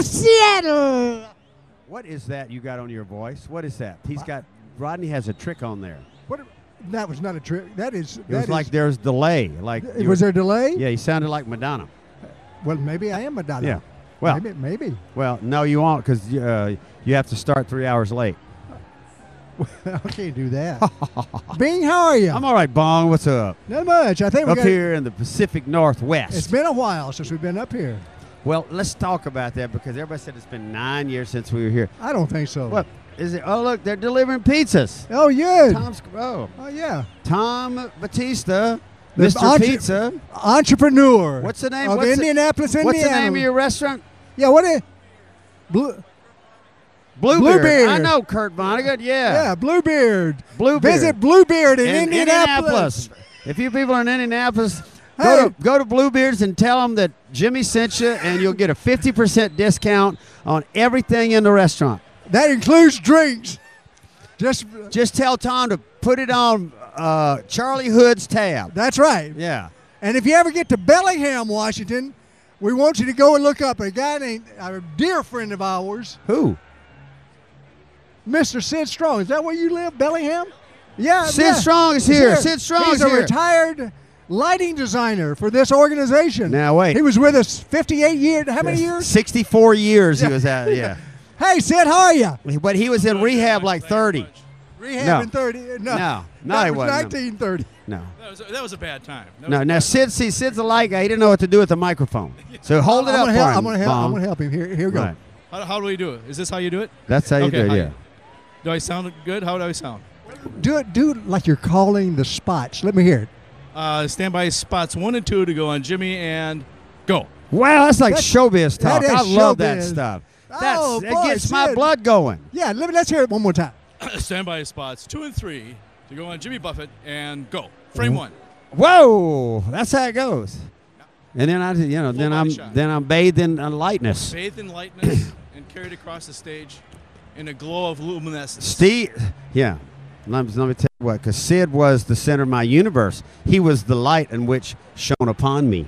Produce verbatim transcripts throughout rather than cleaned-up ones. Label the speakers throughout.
Speaker 1: Seattle.
Speaker 2: What is that you got on your voice? What is that? He's got, Rodney has a trick on there.
Speaker 1: What? That was not a trick. That is.
Speaker 2: It
Speaker 1: that
Speaker 2: was
Speaker 1: is,
Speaker 2: like there's delay. Like
Speaker 1: Was
Speaker 2: you were-
Speaker 1: there a delay?
Speaker 2: Yeah, he sounded like Madonna.
Speaker 1: Well, maybe I am Madonna.
Speaker 2: Yeah. Well,
Speaker 1: maybe. maybe.
Speaker 2: well, no, you won't because uh, you have to start three hours late.
Speaker 1: I can't do that. Bing, how are you?
Speaker 2: I'm all right, Bong. What's up?
Speaker 1: Not much. I think we
Speaker 2: Up
Speaker 1: got.
Speaker 2: here in the Pacific Northwest.
Speaker 1: It's been a while since we've been up here.
Speaker 2: Well, let's talk about that because everybody said it's been nine years since we were here.
Speaker 1: I don't think so.
Speaker 2: What is it? Oh, look, they're delivering pizzas.
Speaker 1: Oh yeah.
Speaker 2: Tom, Sc- oh,
Speaker 1: Oh yeah.
Speaker 2: Tom Batista,
Speaker 1: The
Speaker 2: Mister
Speaker 1: entre-
Speaker 2: Pizza.
Speaker 1: Entrepreneur.
Speaker 2: What's the name?
Speaker 1: Of
Speaker 2: What's the-
Speaker 1: Indianapolis, Indiana.
Speaker 2: What's the name of your restaurant?
Speaker 1: Yeah. What is? Blue.
Speaker 2: Bluebeard.
Speaker 1: Bluebeard.
Speaker 2: I know Kurt Vonnegut. Yeah.
Speaker 1: Yeah. Bluebeard.
Speaker 2: Bluebeard.
Speaker 1: Visit Bluebeard in,
Speaker 2: in
Speaker 1: Indianapolis.
Speaker 2: If you people are in Indianapolis,
Speaker 1: Hey.
Speaker 2: go to go to Bluebeard's and tell them that Jimmy sent you, and you'll get a fifty percent discount on everything in the restaurant.
Speaker 1: That includes drinks. Just.
Speaker 2: Just tell Tom to put it on uh, Charlie Hood's tab.
Speaker 1: That's right.
Speaker 2: Yeah.
Speaker 1: And if you ever get to Bellingham, Washington, we want you to go and look up a guy named a dear friend of ours,
Speaker 2: Who?
Speaker 1: Mister Sid Strong. Is that where you live, Bellingham? Yeah.
Speaker 2: Sid
Speaker 1: yeah.
Speaker 2: Strong is
Speaker 1: He's
Speaker 2: here. Sid Strong
Speaker 1: He's
Speaker 2: is
Speaker 1: a
Speaker 2: here.
Speaker 1: retired lighting designer for this organization.
Speaker 2: Now wait.
Speaker 1: He was with us fifty-eight years. How many years?
Speaker 2: sixty-four years he was at. Yeah.
Speaker 1: Hey, Sid, how are you?
Speaker 2: But he was in rehab like thirty.
Speaker 1: Rehab
Speaker 2: No.
Speaker 1: in thirty. No,
Speaker 2: No. No,
Speaker 1: that
Speaker 2: he
Speaker 1: was
Speaker 2: wasn't.
Speaker 1: nineteen thirty.
Speaker 2: No.
Speaker 3: That was, that was a bad time. That was
Speaker 2: No.
Speaker 3: a
Speaker 2: Now
Speaker 3: bad
Speaker 2: Sid, see, Sid's a light guy. He didn't know what to do with the microphone. So hold it
Speaker 1: I'm
Speaker 2: up
Speaker 1: gonna
Speaker 2: for
Speaker 1: help,
Speaker 2: him.
Speaker 1: I'm gonna help. I'm
Speaker 2: Bong.
Speaker 1: gonna help him. Here, here we go.
Speaker 2: Right.
Speaker 3: time. How, how do we do it? Is this how you do it?
Speaker 2: That's how you
Speaker 3: Okay,
Speaker 2: do it.
Speaker 3: how
Speaker 2: Yeah.
Speaker 3: you- Do I sound good? How do I sound?
Speaker 1: Do it. Do it like you're calling the spots. Let me hear it.
Speaker 3: Uh, stand by spots one and two to go on Jimmy and go.
Speaker 2: Wow, that's like
Speaker 1: That's-
Speaker 2: showbiz talk.
Speaker 1: that is
Speaker 2: I love that
Speaker 1: showbiz.
Speaker 2: stuff. That's
Speaker 1: Oh,
Speaker 2: it
Speaker 1: boy,
Speaker 2: gets my
Speaker 1: Sid.
Speaker 2: blood going.
Speaker 1: Yeah. Let me. Let's hear it one more time.
Speaker 3: stand by spots two and three to go on Jimmy Buffett and go. Frame
Speaker 2: Mm-hmm.
Speaker 3: one.
Speaker 2: Whoa, that's how it goes. And then I, you know,
Speaker 3: Full
Speaker 2: then
Speaker 3: body
Speaker 2: I'm
Speaker 3: shot.
Speaker 2: then I'm bathed in uh, lightness.
Speaker 3: Bathed in lightness and carried across the stage in a glow of luminescence.
Speaker 2: Steve, yeah. Let me, let me tell you what, because Sid was the center of my universe. He was the light in which shone upon me.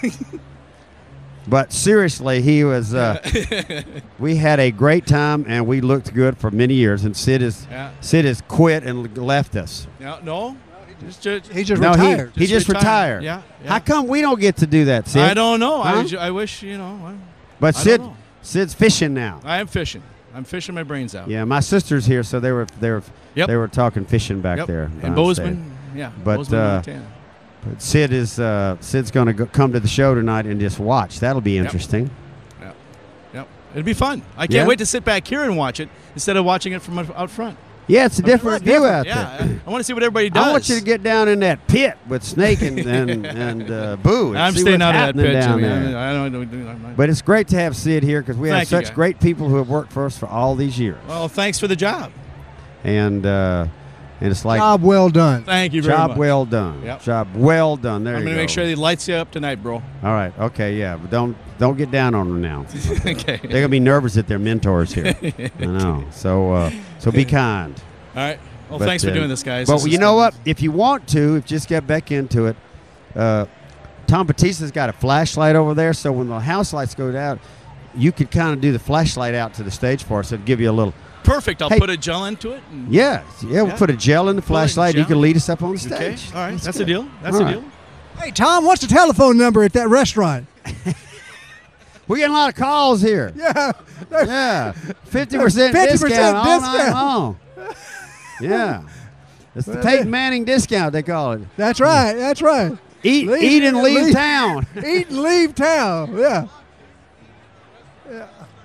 Speaker 2: But seriously, he was. Uh, we had a great time, and we looked good for many years. And Sid is
Speaker 3: Yeah.
Speaker 2: Sid has quit and left us.
Speaker 3: Yeah, no. Just, just,
Speaker 1: He just
Speaker 2: no,
Speaker 1: retired.
Speaker 2: he he just retired.
Speaker 3: Yeah. yeah.
Speaker 2: How come we don't get to do that, Sid?
Speaker 3: I don't know. I,
Speaker 2: Huh?
Speaker 3: ju- I wish, you know. I,
Speaker 2: But
Speaker 3: I
Speaker 2: Sid,
Speaker 3: don't know.
Speaker 2: Sid's fishing now.
Speaker 3: I am fishing. I'm fishing my brains out.
Speaker 2: Yeah, my sister's here, so they were they were
Speaker 3: Yep.
Speaker 2: they were talking fishing back
Speaker 3: Yep.
Speaker 2: there.
Speaker 3: And
Speaker 2: downstate.
Speaker 3: Bozeman. Yeah.
Speaker 2: But,
Speaker 3: Bozeman,
Speaker 2: uh,
Speaker 3: Montana.
Speaker 2: But Sid is uh, Sid's going to go, come to the show tonight and just watch. That'll be
Speaker 3: Yep.
Speaker 2: interesting.
Speaker 3: Yep. Yep. It'd be fun. I can't
Speaker 2: Yeah?
Speaker 3: wait to sit back here and watch it instead of watching it from out front.
Speaker 2: Yeah, it's a different view out
Speaker 3: yeah.
Speaker 2: there.
Speaker 3: I, I want to see what everybody does.
Speaker 2: I want you to get down in that pit with Snake and and, and uh, Boo. And
Speaker 3: I'm
Speaker 2: see
Speaker 3: staying
Speaker 2: what's
Speaker 3: out of that
Speaker 2: happening
Speaker 3: pit,
Speaker 2: down
Speaker 3: Jimmy.
Speaker 2: there.
Speaker 3: I don't, I don't, I don't,
Speaker 2: But it's great to have Sid here because we have
Speaker 3: Thank you,
Speaker 2: such
Speaker 3: guys.
Speaker 2: great people who have worked for us for all these years.
Speaker 3: well, thanks for the job.
Speaker 2: And uh, and it's like
Speaker 1: Job well done.
Speaker 3: Thank you very
Speaker 2: job
Speaker 3: much.
Speaker 2: well done.
Speaker 3: Yep.
Speaker 2: Job well done. There
Speaker 3: I'm
Speaker 2: you
Speaker 3: going
Speaker 2: go.
Speaker 3: to make sure they lights you up tonight, bro.
Speaker 2: All right. Okay. Yeah. But don't don't get down on them now.
Speaker 3: Okay.
Speaker 2: They're gonna be nervous that their mentors here. I know. So uh, so be kind.
Speaker 3: All right. Well,
Speaker 2: But,
Speaker 3: thanks for
Speaker 2: uh,
Speaker 3: doing this, guys.
Speaker 2: But
Speaker 3: This
Speaker 2: you
Speaker 3: is-
Speaker 2: know what? If you want to, if just get back into it, uh, Tom Batista's got a flashlight over there. So when the house lights go out, you could kind of do the flashlight out to the stage for us. It'd give you a little.
Speaker 3: Perfect. I'll
Speaker 2: Hey.
Speaker 3: put a gel into it. And
Speaker 2: Yeah, yeah. We'll
Speaker 3: Yeah.
Speaker 2: put a gel in the
Speaker 3: Pull it,
Speaker 2: flashlight. You
Speaker 3: gel.
Speaker 2: can lead us up on the
Speaker 3: Okay.
Speaker 2: stage.
Speaker 3: All right. That's,
Speaker 2: good.
Speaker 3: a deal. That's
Speaker 2: All
Speaker 3: a
Speaker 2: right.
Speaker 3: deal.
Speaker 1: Hey, Tom, what's the telephone number at that restaurant?
Speaker 2: We're getting a lot of calls here.
Speaker 1: Yeah.
Speaker 2: Yeah, fifty percent
Speaker 1: fifty
Speaker 2: discount
Speaker 1: percent
Speaker 2: all night
Speaker 1: discount.
Speaker 2: long. Yeah, it's the Peyton Manning discount they call it.
Speaker 1: That's right. That's right.
Speaker 2: Eat,
Speaker 1: Leave-
Speaker 2: eat and leave,
Speaker 1: leave.
Speaker 2: town.
Speaker 1: Eat and leave town. Yeah. Yeah.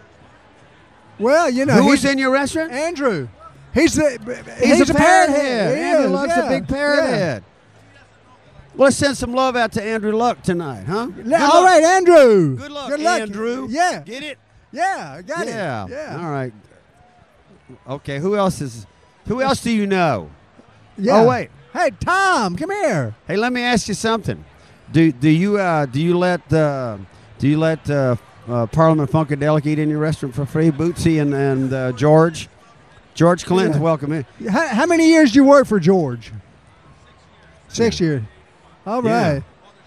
Speaker 1: Well, you know,
Speaker 2: Who's
Speaker 1: he's
Speaker 2: in your restaurant?
Speaker 1: Andrew. He's the
Speaker 2: He's,
Speaker 1: he's,
Speaker 2: a parrot head.
Speaker 1: He
Speaker 2: Andrew
Speaker 1: is,
Speaker 2: Luck's
Speaker 1: yeah.
Speaker 2: a big parrot
Speaker 1: Yeah.
Speaker 2: head. Well, let's send some love out to Andrew Luck tonight, huh? Good
Speaker 1: All
Speaker 2: luck.
Speaker 1: right, Andrew.
Speaker 2: Good luck,
Speaker 1: Good luck,
Speaker 2: Andrew.
Speaker 1: Yeah.
Speaker 2: Get it?
Speaker 1: Yeah. Got
Speaker 2: yeah.
Speaker 1: it. Yeah.
Speaker 2: All right. Okay. Who else is? Who else do you know?
Speaker 1: Yeah.
Speaker 2: Oh wait.
Speaker 1: Hey, Tom, come here.
Speaker 2: Hey, let me ask you something. Do do you uh, do you let uh, do you let uh, uh, Parliament Funkadelic eat in your restaurant for free? Bootsy and and uh, George, George Clinton's
Speaker 1: Yeah.
Speaker 2: welcome in.
Speaker 1: How, how many years do you work for George? Six years. All
Speaker 2: Yeah.
Speaker 1: right.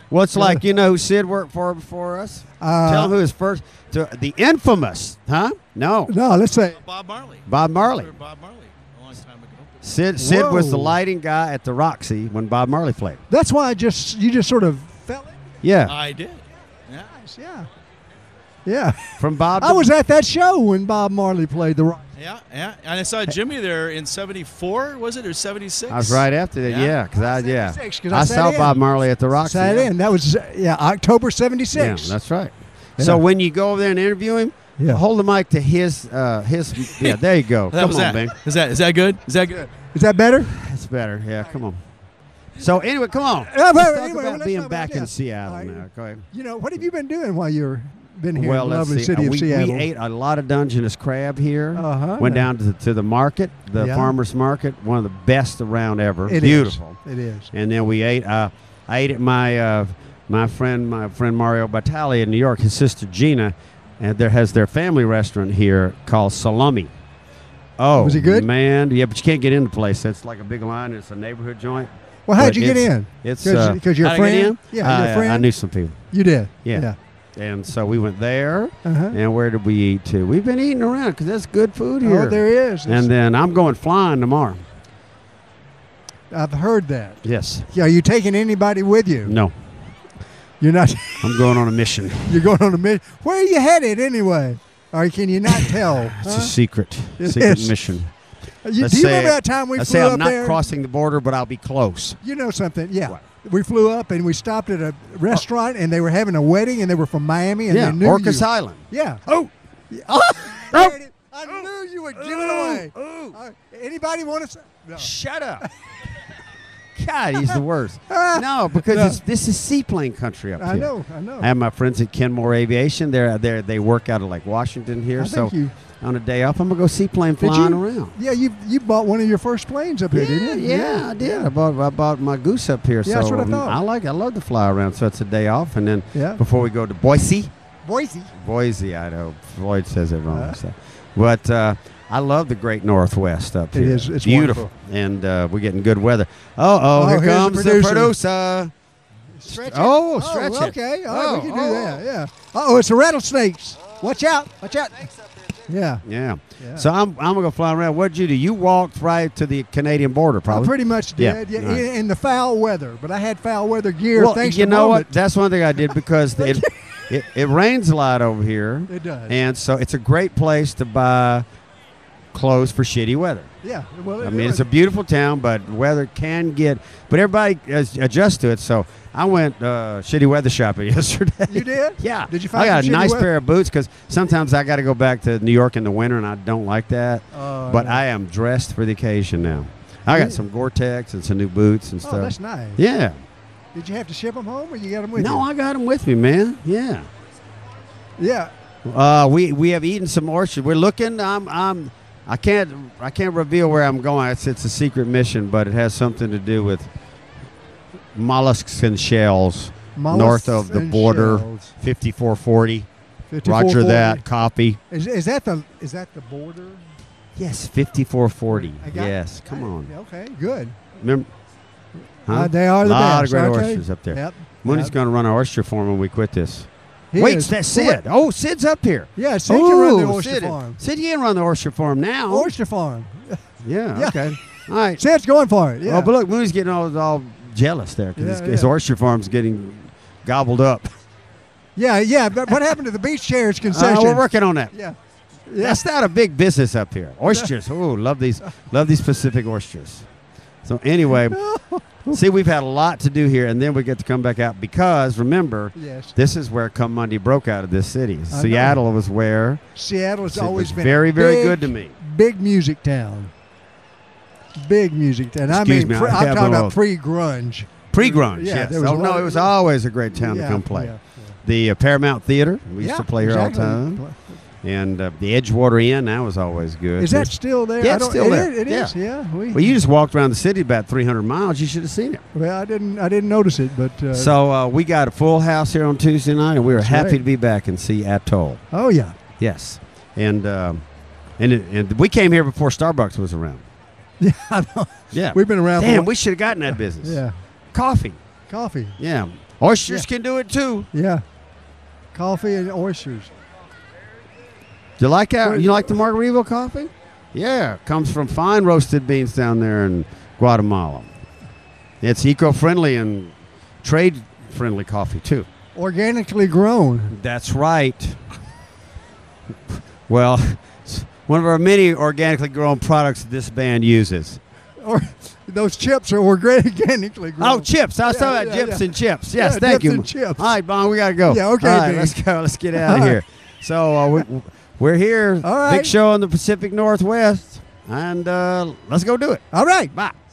Speaker 2: Well, it's like, you know who Sid worked for before us?
Speaker 1: Uh,
Speaker 2: Tell him who his first, to, the infamous, huh? No,
Speaker 1: No, let's say.
Speaker 3: Bob Marley.
Speaker 2: Bob Marley.
Speaker 3: Remember Bob Marley a long time ago.
Speaker 2: Sid, Sid was the
Speaker 1: Whoa.
Speaker 2: lighting guy at the Roxy when Bob Marley played.
Speaker 1: That's why I just you just sort of fell in.
Speaker 2: Yeah,
Speaker 3: I did. Yeah.
Speaker 1: Nice, yeah. Yeah.
Speaker 2: from Bob.
Speaker 1: I
Speaker 2: to-
Speaker 1: was at that show when Bob Marley played the rock.
Speaker 3: Yeah, yeah. And I saw Jimmy there in seventy-four, was it, or seventy-six?
Speaker 2: I was right after that.
Speaker 3: Yeah.
Speaker 2: Yeah, because I yeah,
Speaker 1: seventy-six, 'cause I
Speaker 2: I
Speaker 1: sat
Speaker 2: saw
Speaker 1: in.
Speaker 2: Bob Marley at the Roxy.
Speaker 1: Sat
Speaker 2: yeah.
Speaker 1: in. That was yeah, October
Speaker 2: Yeah,
Speaker 1: seventy-six.
Speaker 2: that's right.
Speaker 1: Yeah.
Speaker 2: So when you go over there and interview him,
Speaker 1: Yeah.
Speaker 2: hold the mic to his uh, his. Yeah, there you go.
Speaker 3: That
Speaker 2: Come
Speaker 3: was
Speaker 2: on,
Speaker 3: that.
Speaker 2: man.
Speaker 3: Is that is that good? Is that good?
Speaker 1: Is that better?
Speaker 2: That's better. Yeah, come on. So anyway, come on.
Speaker 1: Yeah, but
Speaker 2: Let's talk
Speaker 1: anyway,
Speaker 2: about
Speaker 1: let's
Speaker 2: being
Speaker 1: talk
Speaker 2: back
Speaker 1: about-
Speaker 2: in
Speaker 1: yeah.
Speaker 2: Seattle
Speaker 1: All right.
Speaker 2: now. Go ahead.
Speaker 1: You know, what have you been doing while you're been here
Speaker 2: Well,
Speaker 1: in the
Speaker 2: let's
Speaker 1: lovely
Speaker 2: see.
Speaker 1: city
Speaker 2: Uh,
Speaker 1: of
Speaker 2: we,
Speaker 1: Seattle?
Speaker 2: we ate a lot of Dungeness crab here.
Speaker 1: Uh-huh.
Speaker 2: Went down to, to the market, the
Speaker 1: Yeah.
Speaker 2: farmers market, one of the best around ever.
Speaker 1: It is.
Speaker 2: Beautiful.
Speaker 1: It is.
Speaker 2: And then we ate. Uh, I ate at my uh, my friend my friend Mario Batali in New York. His sister Gina, and there has their family restaurant here called Salami. Oh,
Speaker 1: Was it good?
Speaker 2: man? Yeah, but you can't get in the place. It's like a big line. It's a neighborhood joint.
Speaker 1: Well, how'd
Speaker 2: But
Speaker 1: you get
Speaker 2: it's-
Speaker 1: in?
Speaker 2: It's
Speaker 1: Because
Speaker 2: uh,
Speaker 1: because you're a
Speaker 2: how'd I get
Speaker 1: friend.
Speaker 2: in?
Speaker 1: Yeah,
Speaker 2: I,
Speaker 1: you're a friend.
Speaker 2: I knew some people.
Speaker 1: You did.
Speaker 2: Yeah.
Speaker 1: Yeah.
Speaker 2: And so we went there.
Speaker 1: Uh-huh.
Speaker 2: And where did we eat to? We've been eating around because that's good food here.
Speaker 1: Oh, there is.
Speaker 2: And then I'm going flying tomorrow.
Speaker 1: I've heard that.
Speaker 2: Yes.
Speaker 1: Yeah, are you taking anybody with you?
Speaker 2: No.
Speaker 1: You're not.
Speaker 2: I'm going on a mission.
Speaker 1: You're going on a mission. Where are you headed anyway? Or can you not tell?
Speaker 2: It's
Speaker 1: huh?
Speaker 2: a secret.
Speaker 1: It
Speaker 2: secret
Speaker 1: is.
Speaker 2: mission.
Speaker 1: You,
Speaker 2: Let's
Speaker 1: do you
Speaker 2: say-
Speaker 1: remember that time we
Speaker 2: Let's
Speaker 1: flew
Speaker 2: say I'm
Speaker 1: up
Speaker 2: not
Speaker 1: there?
Speaker 2: crossing the border, but I'll be close.
Speaker 1: You know something? Yeah.
Speaker 2: What?
Speaker 1: We flew up and we stopped at a restaurant and they were having a wedding and they were from Miami and
Speaker 2: yeah,
Speaker 1: they knew
Speaker 2: Orcas
Speaker 1: you.
Speaker 2: Island.
Speaker 1: Yeah.
Speaker 2: Oh.
Speaker 1: Yeah. Oh,
Speaker 2: Oh.
Speaker 1: there it is. I knew you would give it away.
Speaker 2: Oh.
Speaker 1: Uh, anybody want to say? No.
Speaker 2: Shut up. God, he's the worst.
Speaker 1: Ah.
Speaker 2: No, because
Speaker 1: No.
Speaker 2: It's, this is seaplane country up
Speaker 1: I
Speaker 2: here.
Speaker 1: know. I know.
Speaker 2: I have my friends at Kenmore Aviation. They're, they're, they work out of like Washington here.
Speaker 1: I
Speaker 2: so
Speaker 1: think you.
Speaker 2: on a day off, I'm going to go seaplane
Speaker 1: Did
Speaker 2: flying
Speaker 1: you?
Speaker 2: around.
Speaker 1: Yeah, you you bought one of your first planes up here,
Speaker 2: Yeah,
Speaker 1: didn't you?
Speaker 2: yeah, I did. I bought I bought my goose up here.
Speaker 1: Yeah,
Speaker 2: so
Speaker 1: that's what I
Speaker 2: um,
Speaker 1: thought.
Speaker 2: I like I love to fly around. So it's a day off, and then
Speaker 1: Yeah.
Speaker 2: before we go to Boise,
Speaker 1: Boise.
Speaker 2: Boise, Idaho. Floyd says it wrong.
Speaker 1: Uh.
Speaker 2: so. But uh, I love the Great Northwest up
Speaker 1: It
Speaker 2: here.
Speaker 1: is- it's
Speaker 2: beautiful,
Speaker 1: wonderful.
Speaker 2: and uh, we're getting good weather. Oh, oh,
Speaker 1: Oh,
Speaker 2: here
Speaker 1: here's the
Speaker 2: comes the
Speaker 1: producer.
Speaker 2: producer.
Speaker 1: Stretch it.
Speaker 2: Oh, stretch it.
Speaker 1: Okay. All right,
Speaker 2: Oh,
Speaker 1: we can do
Speaker 2: oh.
Speaker 1: that. Yeah. Oh, it's the rattlesnakes. Watch out. Watch out. Yeah.
Speaker 2: Yeah.
Speaker 1: Yeah.
Speaker 2: So I'm I'm gonna go fly around. What'd you do? You walked right to the Canadian border,
Speaker 1: I
Speaker 2: probably.
Speaker 1: pretty much
Speaker 2: Yeah,
Speaker 1: did. Yeah,
Speaker 2: right.
Speaker 1: in, in the foul weather, but I had foul weather gear.
Speaker 2: well,
Speaker 1: thanks
Speaker 2: you
Speaker 1: to
Speaker 2: know
Speaker 1: Moment.
Speaker 2: what? That's one thing I did because it, it it rains a lot over here.
Speaker 1: It does.
Speaker 2: And so it's a great place to buy clothes for shitty weather.
Speaker 1: yeah. Well,
Speaker 2: I
Speaker 1: it
Speaker 2: mean, it's
Speaker 1: was.
Speaker 2: a beautiful town, but weather can get. But everybody as- adjusts to it. So I went uh, shitty weather shopping yesterday.
Speaker 1: You did?
Speaker 2: Yeah.
Speaker 1: Did you find
Speaker 2: I got
Speaker 1: some
Speaker 2: a
Speaker 1: shitty
Speaker 2: nice
Speaker 1: weather?
Speaker 2: pair of boots because sometimes I got to go back to New York in the winter, and I don't like that.
Speaker 1: Uh,
Speaker 2: But I am dressed for the occasion now. I
Speaker 1: Yeah.
Speaker 2: got some Gore-Tex and some new boots and
Speaker 1: Oh,
Speaker 2: stuff.
Speaker 1: that's nice.
Speaker 2: Yeah.
Speaker 1: Did you have to ship them home, or you got them with
Speaker 2: No,
Speaker 1: you?
Speaker 2: I got them with me, man. Yeah.
Speaker 1: Yeah.
Speaker 2: Uh, we we have eaten some oysters. We're looking. I'm I'm. I can't I can't reveal where I'm going. It's it's a secret mission, but it has something to do with mollusks and shells
Speaker 1: Mollusks
Speaker 2: north of the
Speaker 1: and
Speaker 2: border.
Speaker 1: shells.
Speaker 2: fifty-four forty.
Speaker 1: fifty-four
Speaker 2: Roger
Speaker 1: forty.
Speaker 2: that. Copy.
Speaker 1: Is, is that the is that the border?
Speaker 2: Yes, fifty-four forty.
Speaker 1: I got it.
Speaker 2: Yes, come
Speaker 1: Got it.
Speaker 2: on.
Speaker 1: Okay, good.
Speaker 2: Remember? Huh?
Speaker 1: Uh, they are the
Speaker 2: lot
Speaker 1: best.
Speaker 2: of great
Speaker 1: okay.
Speaker 2: oysters up there.
Speaker 1: Yep.
Speaker 2: Mooney's
Speaker 1: Yep.
Speaker 2: going to run an oyster farm when we quit this.
Speaker 1: He
Speaker 2: Wait,
Speaker 1: is.
Speaker 2: that's Sid. Oh, Sid's up here.
Speaker 1: Yeah, Sid can run the
Speaker 2: Oh,
Speaker 1: oyster
Speaker 2: Sid.
Speaker 1: farm.
Speaker 2: Sid, you can run the oyster farm now.
Speaker 1: Oyster farm.
Speaker 2: Yeah,
Speaker 1: Yeah.
Speaker 2: okay. All right.
Speaker 1: Sid's going for it. Yeah.
Speaker 2: Oh, but look, Mooney's getting all, all jealous there because
Speaker 1: Yeah,
Speaker 2: his, his
Speaker 1: yeah.
Speaker 2: oyster farm's getting gobbled up.
Speaker 1: yeah, yeah. But what happened to the beach chairs
Speaker 2: Uh,
Speaker 1: concession?
Speaker 2: we're working on that.
Speaker 1: Yeah. Yeah.
Speaker 2: That's not a big business up here. Oysters. Oh, love these, love these Pacific oysters. So anyway, see, we've had a lot to do here, and then we get to come back out because remember,
Speaker 1: Yes.
Speaker 2: this is where Come Monday broke out of this city.
Speaker 1: know.
Speaker 2: Seattle was where
Speaker 1: Seattle has
Speaker 2: it
Speaker 1: always
Speaker 2: was
Speaker 1: been
Speaker 2: very,
Speaker 1: a
Speaker 2: very
Speaker 1: big,
Speaker 2: good to me.
Speaker 1: Big music town. Big music town. I
Speaker 2: Excuse
Speaker 1: mean,
Speaker 2: me, I
Speaker 1: pre- I'm
Speaker 2: have
Speaker 1: talking
Speaker 2: a
Speaker 1: about
Speaker 2: little-
Speaker 1: pre-grunge.
Speaker 2: Pre-grunge,
Speaker 1: Yeah,
Speaker 2: yes.
Speaker 1: there was
Speaker 2: Oh
Speaker 1: a
Speaker 2: no,
Speaker 1: lot
Speaker 2: it
Speaker 1: of-
Speaker 2: was always a great town
Speaker 1: yeah,
Speaker 2: to come play.
Speaker 1: yeah,
Speaker 2: The uh, Paramount Theater, we used
Speaker 1: yeah.
Speaker 2: to play here
Speaker 1: exactly.
Speaker 2: all the time. And uh, the Edgewater Inn, that was always good.
Speaker 1: Is that still there?
Speaker 2: Yeah,
Speaker 1: I
Speaker 2: it's
Speaker 1: don't-
Speaker 2: still
Speaker 1: it
Speaker 2: there.
Speaker 1: is- It
Speaker 2: Yeah.
Speaker 1: is, yeah. We,
Speaker 2: Well, you just walked around the city about three hundred miles. You should have seen it.
Speaker 1: well, I didn't. I didn't notice it, but uh,
Speaker 2: So uh, we got a full house here on Tuesday night, and we were
Speaker 1: That's
Speaker 2: happy
Speaker 1: right.
Speaker 2: to be back and see Atoll.
Speaker 1: oh yeah,
Speaker 2: Yes, and um, and it, and we came here before Starbucks was around.
Speaker 1: yeah. I know.
Speaker 2: Yeah,
Speaker 1: We've been around.
Speaker 2: damn,
Speaker 1: for,
Speaker 2: we should have gotten that business.
Speaker 1: yeah,
Speaker 2: Coffee.
Speaker 1: coffee.
Speaker 2: Yeah, Oysters
Speaker 1: Yeah.
Speaker 2: can do it too.
Speaker 1: Yeah. Coffee and oysters.
Speaker 2: Do you like that?
Speaker 1: Well,
Speaker 2: You like the Margaritaville coffee? Yeah, it comes from fine roasted beans down there in Guatemala. It's eco-friendly and trade-friendly coffee too.
Speaker 1: Organically grown.
Speaker 2: That's right. Well, it's one of our many organically grown products that this band uses.
Speaker 1: Or those chips are organically grown.
Speaker 2: Oh, chips. I was
Speaker 1: Yeah,
Speaker 2: talking about
Speaker 1: yeah,
Speaker 2: dips
Speaker 1: yeah.
Speaker 2: and chips. Yes,
Speaker 1: Yeah,
Speaker 2: thank
Speaker 1: dips
Speaker 2: you.
Speaker 1: and chips.
Speaker 2: All right, Bon, we got to go.
Speaker 1: Yeah, okay,
Speaker 2: All right,
Speaker 1: Big.
Speaker 2: let's go. Let's get out
Speaker 1: All
Speaker 2: of
Speaker 1: right.
Speaker 2: here. So uh, we, we're here.
Speaker 1: All right.
Speaker 2: Big show in the Pacific Northwest. And uh, let's go do it.
Speaker 1: All right.
Speaker 2: Bye.